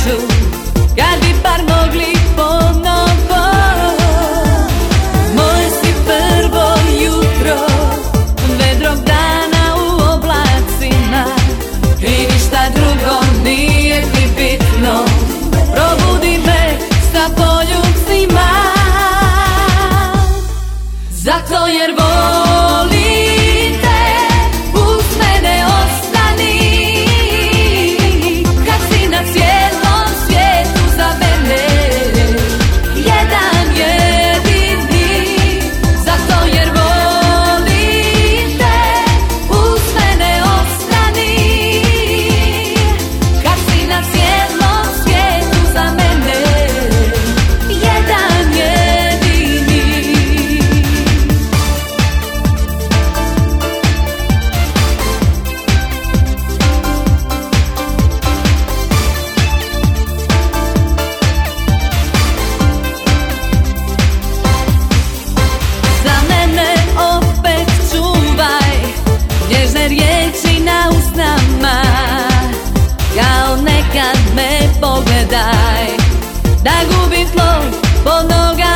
dušu, kad bi par mogli ponovo. Moje si prvo jutro, vedrog dana u oblacima, i ništa drugo nije ti bitno. Probudi me sa poljubcima, zato jer volim te, uz mene ostani. Kad si na cijelom svijetu za mene jedan jedini, zato jer volim te, uz mene ostani. Kad si na cijelom svijetu za mene jedan jedini. Za mene opet čuvaj nježne riječi na usnama, kao nekad me pogledaj, da gubim tlo pod nogama.